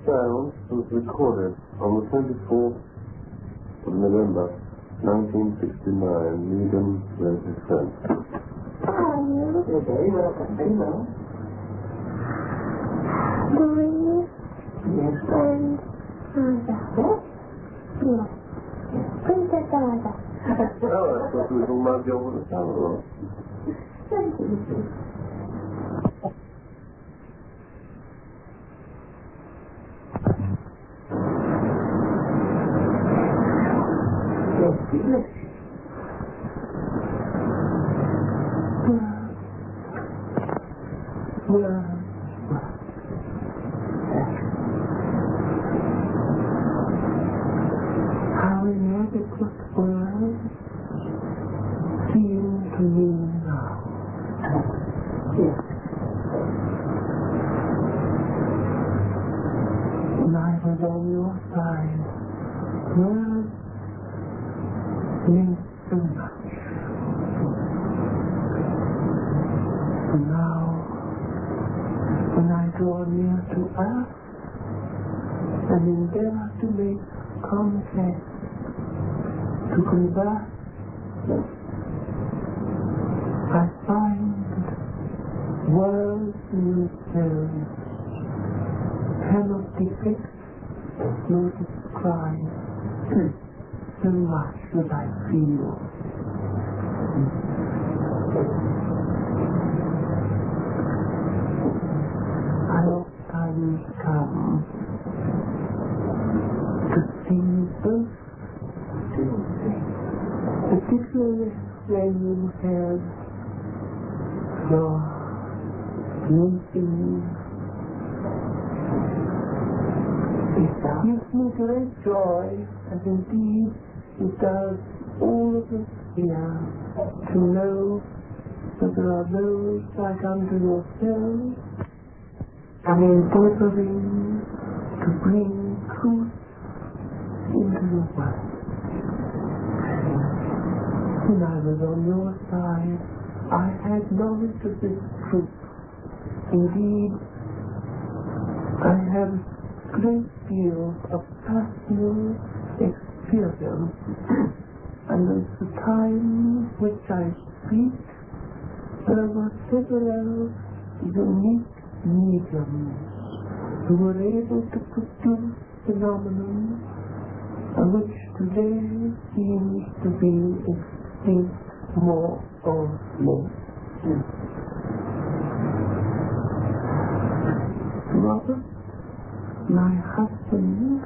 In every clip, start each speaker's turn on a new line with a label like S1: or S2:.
S1: sound was recorded on the 24th of November, 1969, Needham versus Friends.
S2: You're very welcome. Very well.
S3: Louise
S2: Yes.
S3: and Sandra.
S2: What?
S3: Yes. Princess Sandra.
S1: Oh, I thought we were talking about the over the tower.
S2: Thank you. Yes,
S4: How inadequate words seem to me now.
S2: yes.
S4: When I was on your side, words meant so much. And now, when I draw near to earth and endeavor to make contact, to converse, I find words in themselves cannot depict nor describe so much that I feel. I oftentimes come to see both, particularly when you have your meeting. It gives me great joy, and indeed it does all of us here, to know that there are those like unto yourselves and endeavoring to bring truth into the world. When I was on your side, I had knowledge of this truth. Indeed, I have a great deal of personal experience, and at the time which I speak, there were several unique mediums who were able to produce phenomenon which today seems to be extinct more or less. Robert, my husband,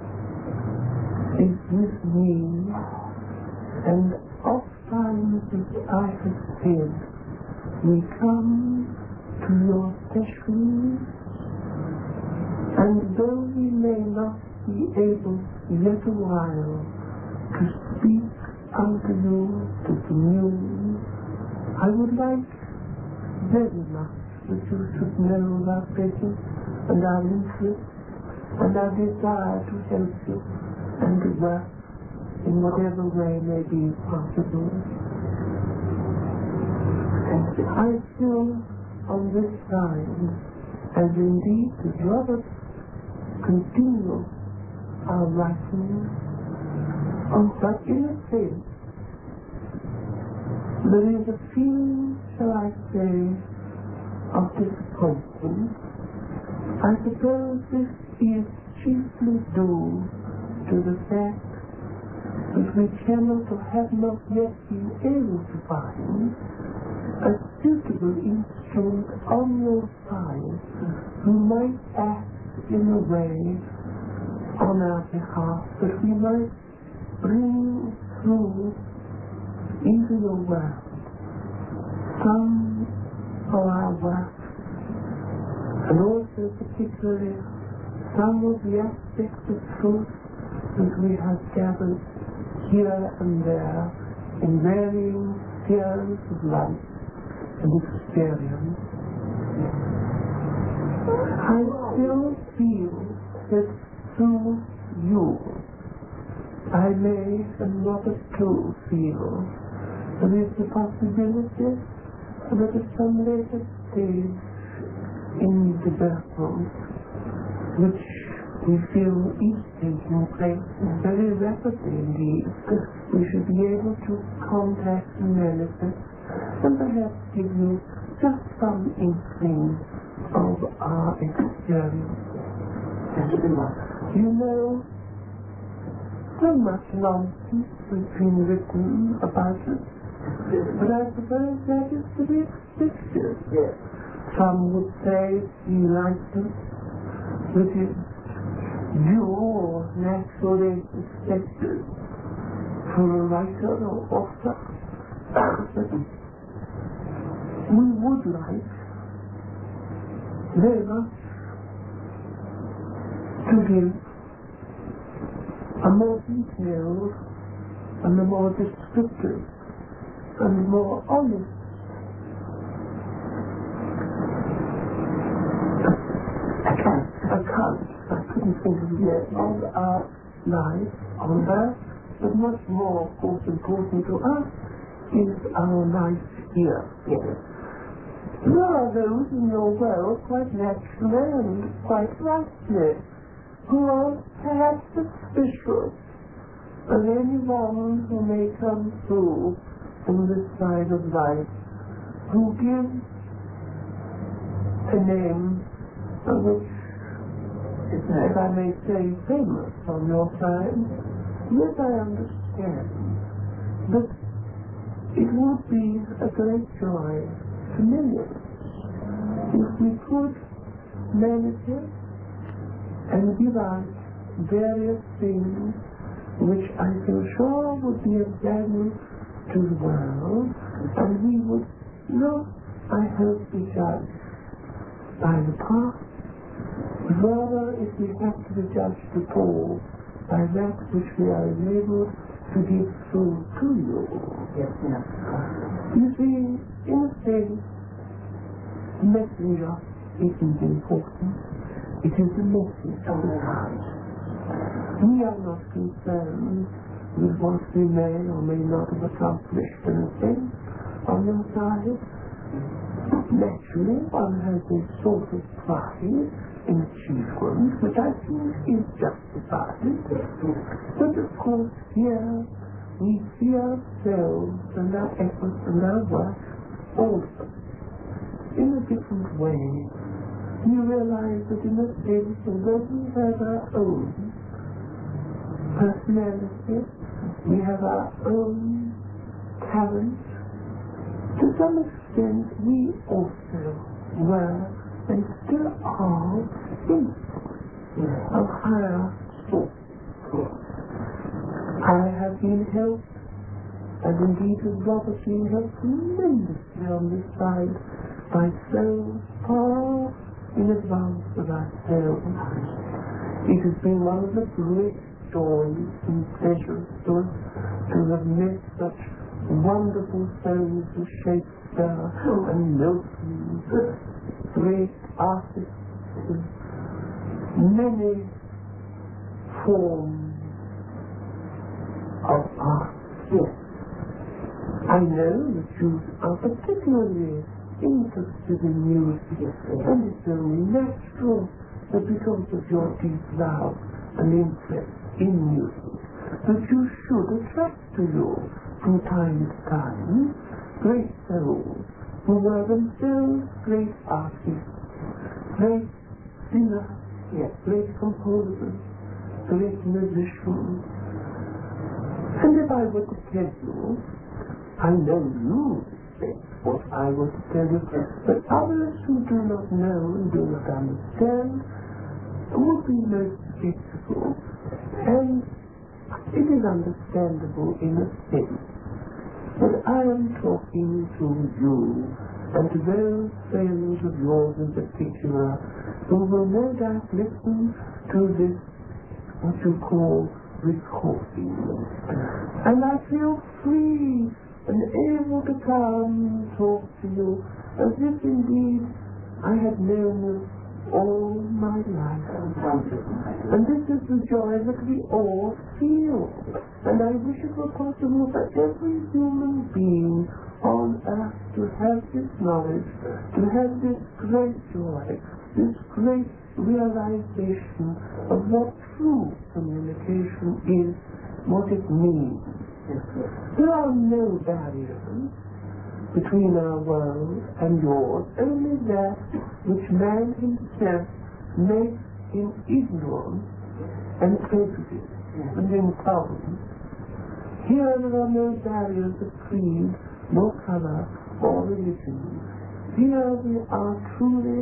S4: is with me, and oft times, as I have said, we come to your sessions, and though we may not be able yet a while to speak unto you, to commune, I would like very much that you should know our presence and our interest and our desire to help you and to work in whatever way may be possible. I feel on this side, and indeed as Robert continue our writing, but in a sense, there is a feeling, shall I say, of disappointment. I suppose this is chiefly due to the fact that we cannot or have not yet been able to find a suitable instrument on your side who might act in a way on our behalf that we might bring through into the world some of our work, and also particularly some of the aspects of truth that we have gathered here and there in varying spheres of life and experience. I still feel that through you I may, and Robert too, feel there is the possibility that at some later stage in development, which We feel each taking place very rapidly indeed. We should be able to contact the relatives and perhaps give you just some inkling of our experience. You know, so much nonsense has been written about it, but I suppose that is to be expected.
S2: Yes.
S4: Some would say he liked it, which is due or naturally expected for a writer or author. We would like very much to give a more detailed and a more descriptive and more honest account, I couldn't think of it, of our life on earth, but much more, of course, important to us is our life here.
S2: Yes.
S4: There are those in your world, quite naturally and quite rightly, who are perhaps suspicious of anyone who may come through from this side of life, who gives a name which, if I may say, famous on your side. Yes, I understand. But it would be a great joy to millions if we could manifest and give out various things which I feel sure would be of value to the world, and we would not, I hope, be judged by the past. Rather, if we have to be judged at all, by that which we are enabled to give through to you.
S2: Yes, yes.
S4: You see, in a sense, messenger isn't important. It is the message of the heart. We are not concerned with what we may or may not have accomplished in a sense on your side. Naturally, one has a sort of pride in achievement, which I think is justified. But of course, here we see ourselves and our efforts and our work also in a different way. We realize that in a sense, although we have our own personality, we have our own talent, to some extent we also were and still are instruments of higher thought. I have been helped, and indeed has Robert been helped tremendously on this side by souls far in advance of ourselves. It has been one of the great joys and pleasures to us to have met such wonderful souls as Shakespeare and Milton, great artists of many forms of art. Yes. I know that you are particularly interested in music, and it's only natural that because of your deep love and interest in music, that you should attract to you from time to time great souls who were themselves great artists, great singers, great composers, great musicians. And if I were to tell you, I know you respect what I were to tell you, but others who do not know and do not understand would be most skeptical, and it is understandable in a sense. But I am talking to you and to those friends of yours in particular who will no doubt listen to this, what you call, recording. And I feel free and able to come and talk to you as if indeed I had known you all my life. And this is the joy that we all feel. And I wish it were possible for every human being on earth to have this knowledge, to have this great joy, this great realization of what true communication is, what it means. There are no barriers between our world and yours, only that which man himself makes in ignorance and prejudice and intolerance. Here there are no barriers of creed, nor color, or religion. Here we are truly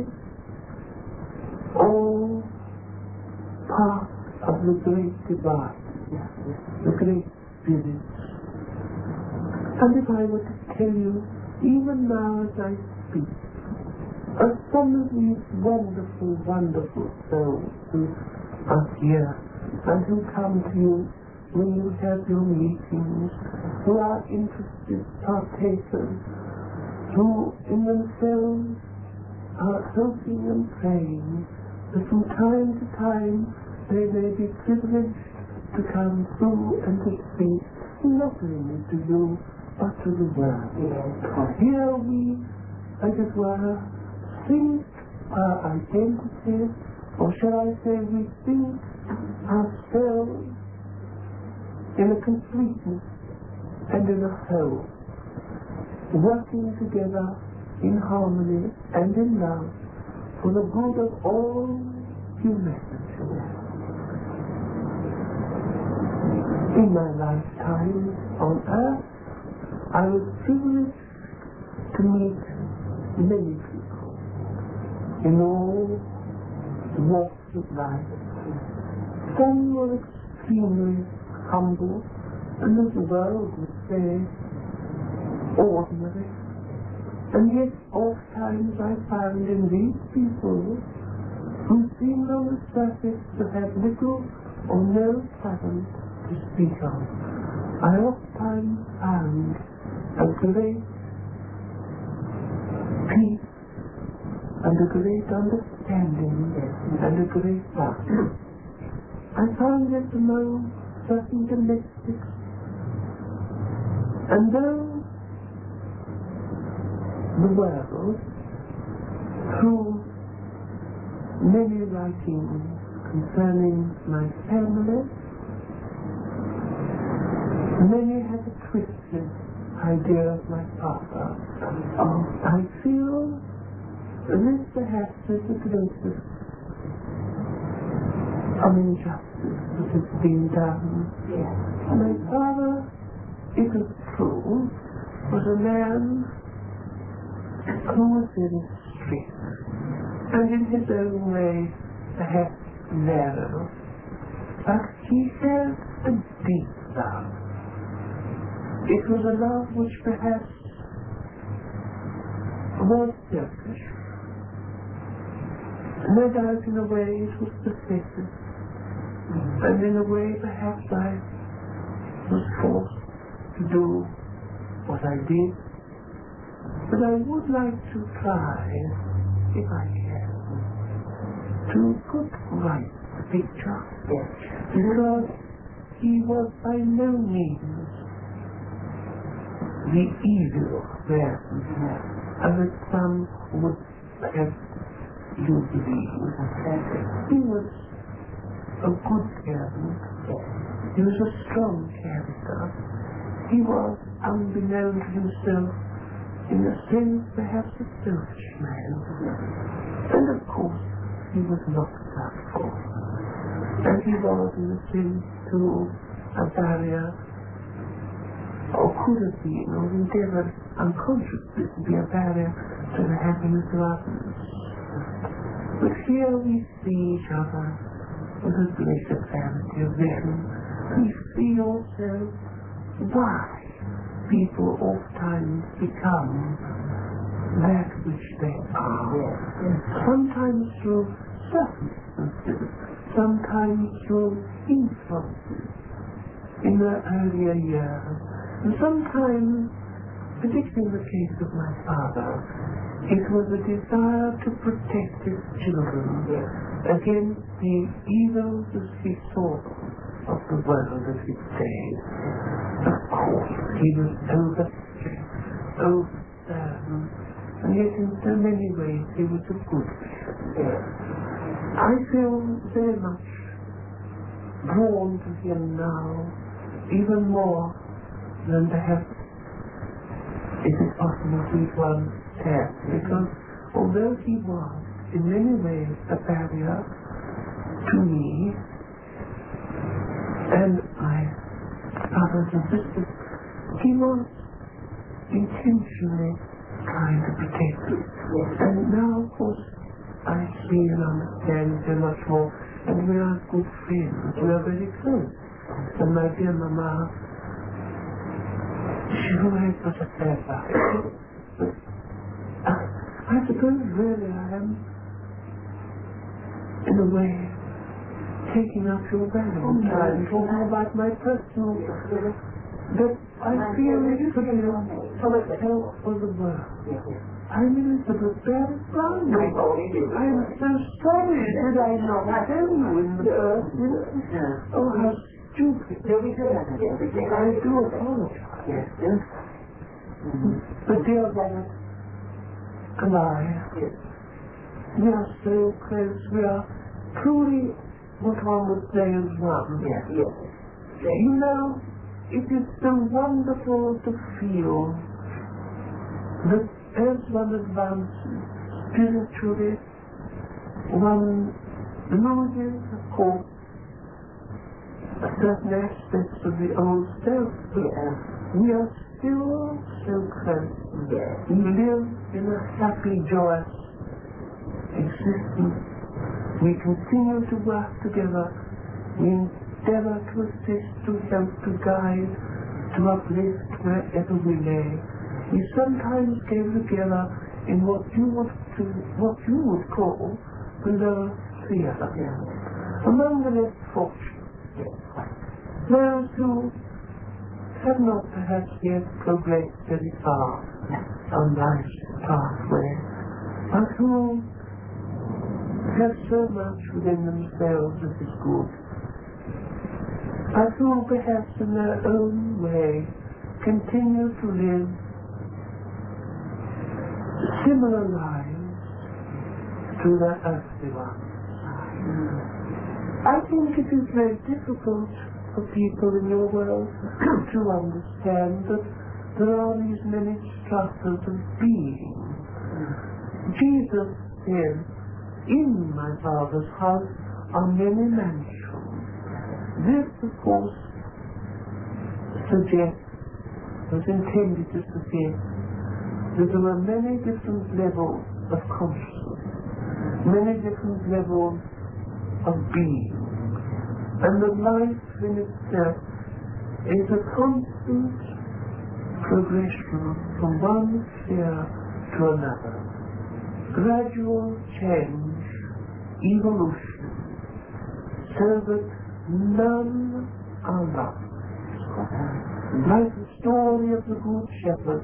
S4: all part of the great divine, the great spirit. And if I were to tell you, even now as I speak, of some of these wonderful, wonderful souls who are here and who come to you when you have your meetings, who are interested partakers, who in themselves are hoping and praying that from time to time they may be privileged to come through and to speak not only to you but to the world. Here we, as it were, think our identity, or shall I say we think ourselves in a completeness and in a whole, working together in harmony and in love for the good of all humanity. In my lifetime on earth, I was privileged to meet many people in all walks of life. Some were extremely humble, and as the world would say, ordinary. And yet oft times I found in these people, who seemed on the surface to have little or no talent to speak of, I oft times found a great peace and a great understanding and a great love. I found it among certain domestics, and though the world, through many writings concerning my family, many have a twisted idea of my father. I feel this perhaps is the greatest of injustice that has been done. My father, it is true, was a man who was very strict, and in his own way perhaps narrow, but he had a deep love. It was a love which perhaps was selfish. No doubt in a way it was pathetic, and in a way perhaps I was forced to do what I did. But I would like to try, if I can, to put right the picture, because he was by no means the evil man, as some would have you believe. He was a good parent. He was a strong character. He was, unbeknown to himself, in a sense perhaps a selfish man. And of course, he was not lustful. And he was, in a sense, too, a barrier, or could have been, or endeavored unconsciously to be a barrier to the happiness of others. But here we see each other with a blessed vanity of vision. We see also why people oftentimes become that which they are. Sometimes through circumstances, sometimes through influences in their earlier years. And sometimes, particularly in the case of my father, It was a desire to protect his children against the evils as he saw of the world of his days. Of course, he was overstretched, overburdened, and yet in so many ways he was a good man. I feel very much drawn to him now, even more than perhaps it is possible to once have, because although he was in many ways a barrier to me and my brothers and sisters, he was intentionally trying to protect us. And now, of course, I see and understand so much more, and we are good friends. We are very close. And my dear Mama, she always was a bad life. But I suppose really I am, in a way, taking up your valuable time, talking about my personal, but I feel it could be for the help for the world. I'm Elizabeth Barrett Brown. I am so sorry that I not tell you in the first instance. Oh, how stupid. I do apologize. But dear Robert and I, we are so close. We are truly what one would say is one. You know, it is so wonderful to feel that as one advances spiritually, one loses, of course, certain aspects of the old self, but we are still so close. We live in a happy, joyous existence. We continue to work together. We endeavor to assist, to help, to guide, to uplift wherever we may. We sometimes get together in what you would call the lower sphere. Among the less fortunate, those who have not perhaps yet progressed very far on life's pathway, but who have so much within themselves that is good, but who perhaps in their own way continue to live similar lives to their earthly ones. I think it is very difficult for people in your world to understand that there are these many structures of being. Jesus said, "In my Father's house are many mansions." This, of course, was intended to suggest that there were many different levels of consciousness, many different levels of being, and that life in itself is a constant progression from one sphere to another, gradual change, evolution, so that none are lost. Like the story of the Good Shepherd,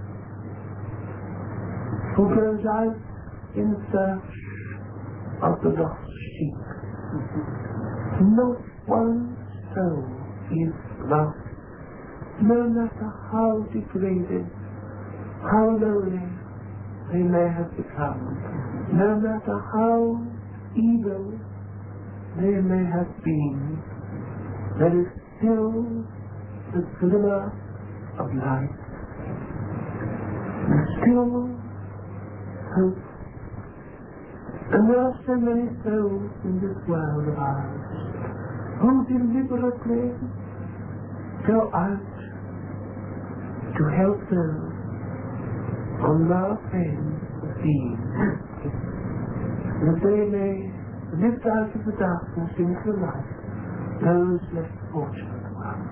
S4: who goes out in search of the lost sheep. Not one soul is lost, no matter how degraded, how lowly they may have become, no matter how evil they may have been. There is still the glimmer of light, and still hope. And there are so many souls in this world of ours who deliberately go out to help those on their planes of being, that they may lift out of the darkness into light those less fortunate ones.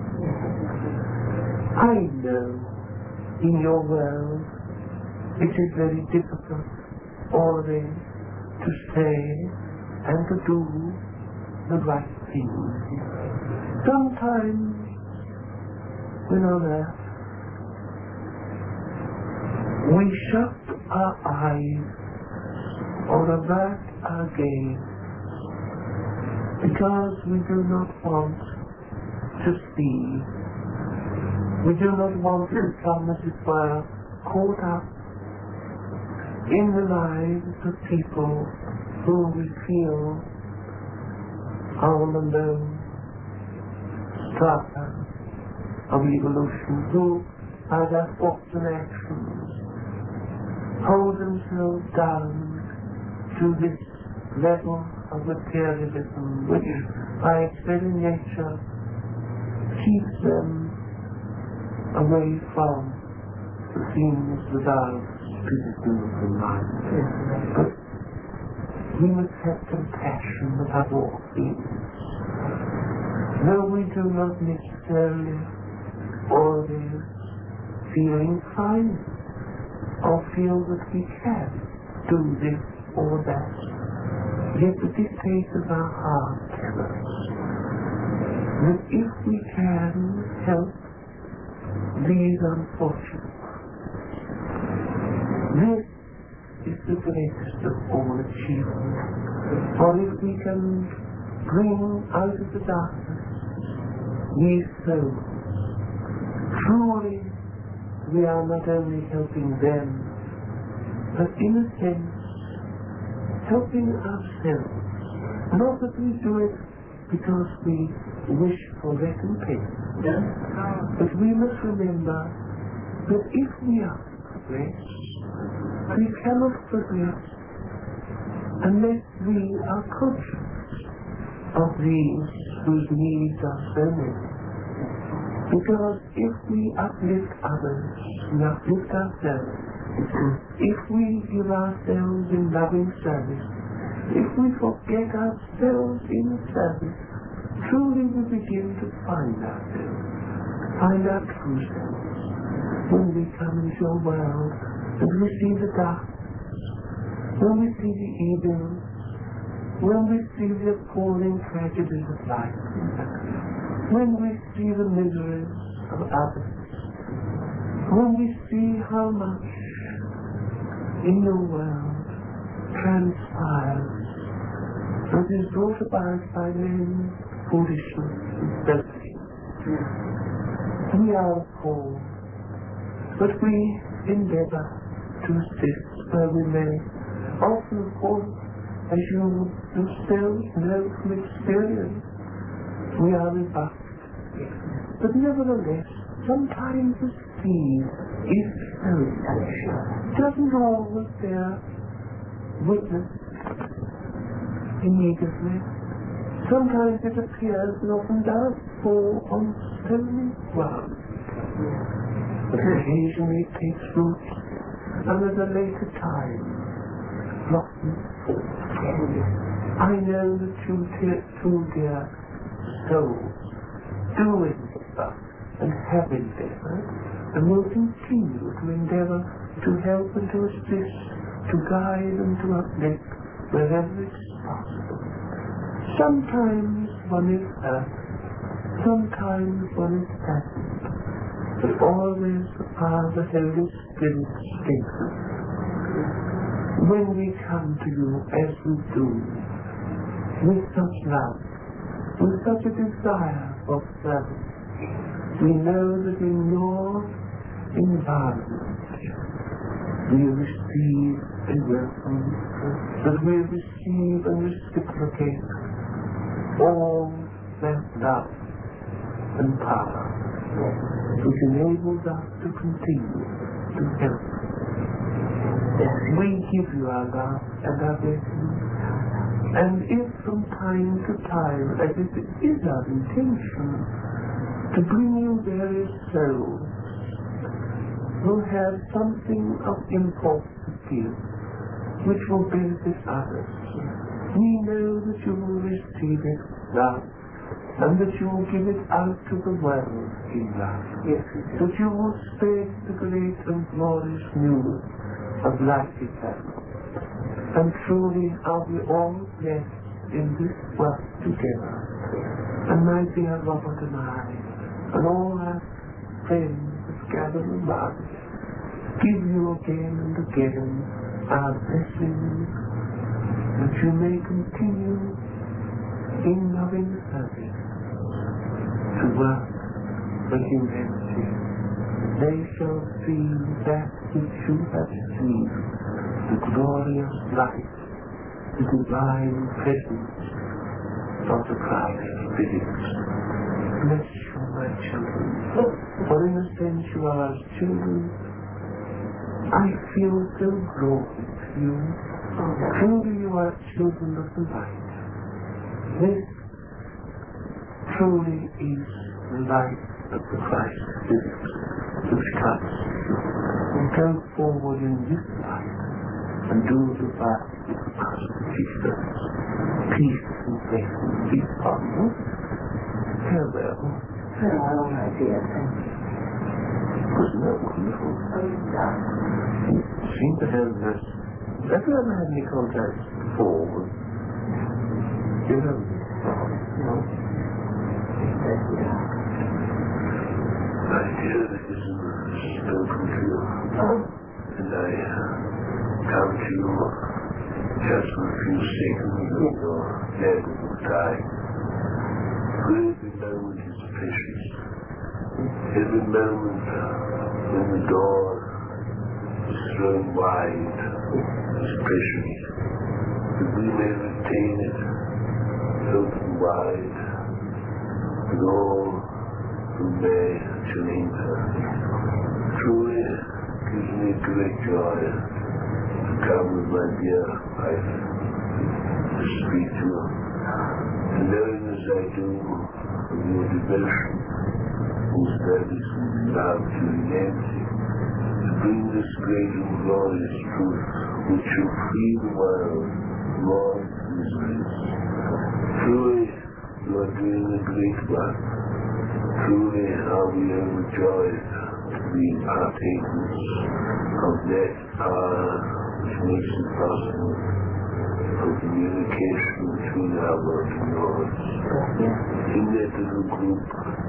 S4: I know in your world it is very difficult always to say and to do the right thing. Sometimes when on earth we shut our eyes or avert our gaze, because we do not want to see. We do not want to become, as it were, caught up in the lives of people whom we feel are on the low strata of evolution, who, by their thoughts and actions, hold themselves down to this level of materialism, which, by its very nature, keeps them away from the things that are spiritual and life. But we must have compassion above all things. Though we do not necessarily always feel inclined or feel that we can do this or that, yet the dictates of our heart tell us that if we can help these unfortunates, this is the greatest of all achievements. For if we can bring out of the darkness these souls, truly we are not only helping them, but in a sense helping ourselves. Not that we do it because we wish for recompense, but we must remember that if we are progress, we cannot progress unless we are conscious of these whose needs are so many. Because if we uplift others, we uplift ourselves. If we give ourselves in loving service, if we forget ourselves in service, truly we begin to find ourselves, find our true selves. When we come into a world and we see the darkness, when we see the evil, when we see the appalling tragedies of life, when we see the miseries of others, when we see how much in the world transpires that is brought about by men's foolishness and selfishness, we are appalled, but we endeavor to assist where we may. Often, of course, as you yourselves know from experience, we are rebuffed. But nevertheless, sometimes the seed is sown. Doesn't always bear witness immediately. Sometimes it appears and often does fall on stony ground. But occasionally it takes root and at a later time blossoms forth. I know that you dear souls do endeavor and have endeavored and will continue to endeavor to help and to assist, to guide and to uplift wherever it's possible. Sometimes one is hurt, sometimes one is saddened, but always the power of the Holy Spirit strengthens. When we come to you as we do, with such love, with such a desire of service, we know that in your environment we receive and welcome, that we receive and reciprocate all that love and power which enables us to continue to help. We give you our love and our blessing, and if from time to time, as if it is our intention, to bring you various souls who have something of import to give, which will benefit others, we know that you will receive it love, and that you will give it out to the world in love, that you will spread the great and glorious news of life eternal. And truly are we all blessed in this work together. And my dear Robert and I, and all our friends gathered around, give you again and again our blessings, that you may continue in loving service to work for humanity. They shall see that which you have seen, the glorious light, the divine presence of the Christ Spirit. Bless you, my children, for in a sense you are as children. I feel so drawn to you. Truly you are children of the light. This truly is the light of the Christ Spirit which comes. And go forward in this light and do the work of the Master Jesus. Peace and blessing be upon you. Farewell.
S2: Farewell, my dear.
S4: Wasn't that wonderful? You seem to have this. Have you ever had any contact before with, you know? No. I hear that this is spoken to you. And I come to you just for a few seconds of your valuable time. For every moment is precious. Every moment when the door is thrown wide is precious. That we may retain it open wide, and all who may shall enter. Truly it gives me great joy to come with my dear wife to speak to her. And knowing as I do of your devotion, whose service and love to humanity, to bring this great and glorious truth which shall free the world from all miseries. Truly you are doing a great work. Truly are we overjoyed to be partakers of that power which makes it possible for communication between our Lord and yours. In that little group,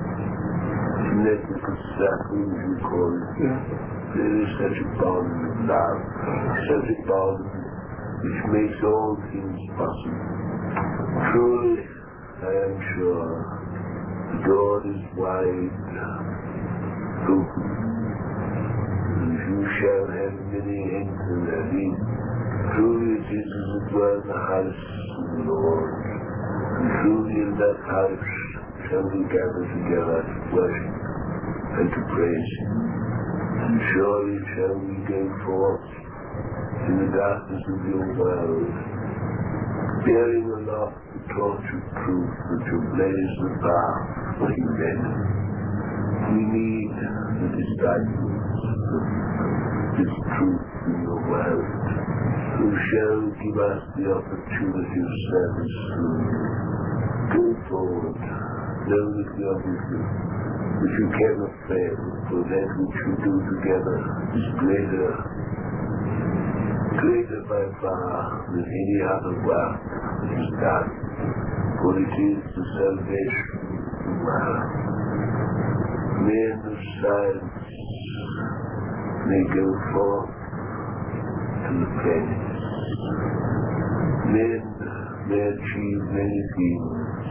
S4: in that little circle as you call it, there is such a bond of love, such a bond which makes all things possible. Truly, I am sure, the door is wide open, and you shall have many enter therein. Truly it is as it were the house of the Lord, and truly in that house shall we gather together to worship and to praise Him. And surely shall we go forth in the darkness of your world, bearing aloft the torch of truth which will blaze the path for humanity. We need the disciples of this truth in your world, who shall give us the opportunity of service through you. Go forward, know that we are with you, that you cannot fail, for that which we do together is greater by far than any other work that is done, for it is the salvation of the world. Men of science may go forth to the planets. Men may achieve many things,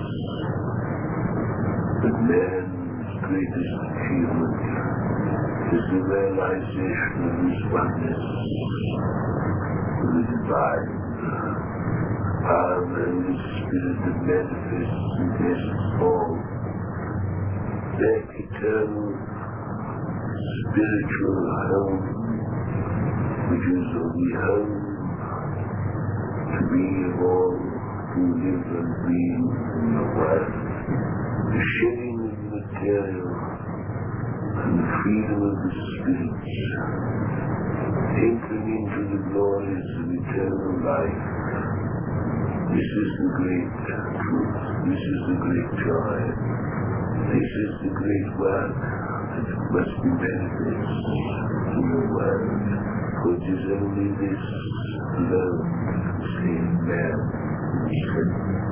S4: but man's greatest achievement is the realization of his oneness with the divine power and the spirit that manifests in essence form. That eternal spiritual home, which is only home to be of all who live and breathe in the world. The shedding of the material and the freedom of the spirits, entering into the glories of eternal life. This is the great truth. This is the great joy. This is the great work that must be manifest in the world. For it is only this alone can save man from sin.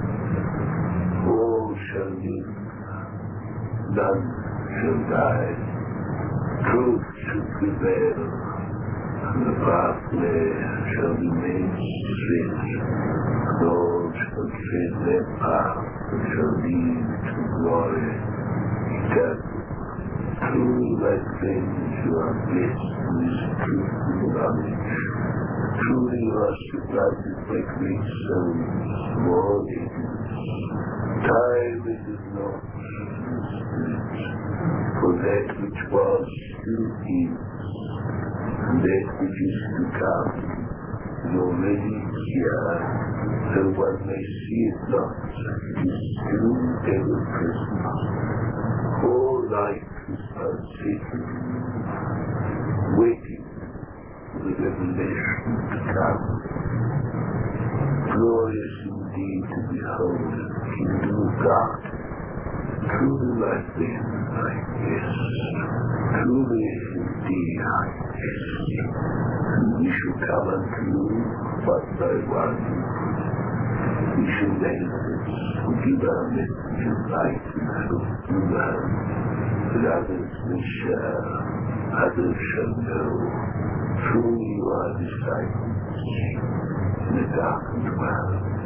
S4: All shall live, none shall die. Truth shall prevail,
S5: The pathway shall be made straight. Those shall tread their path that shall lead to glory eternal. Truly, my friends, you are blessed with truth and knowledge. Truly, you are surrounded by great souls, more ages. Time is not spirit, for that which was still is, and that which is to come is already here, though one may see it not, it is still ever present. All life is pulsating, waiting for the revelation to come. Glorious indeed to behold the kingdom of God. Truly, my friend, I guess. Truly, indeed, I guess. And we shall come unto you one by one. We shall manifest, and give our message of light and hope to the world, that others may share, others shall know. Truly, you are disciples in a darkened world.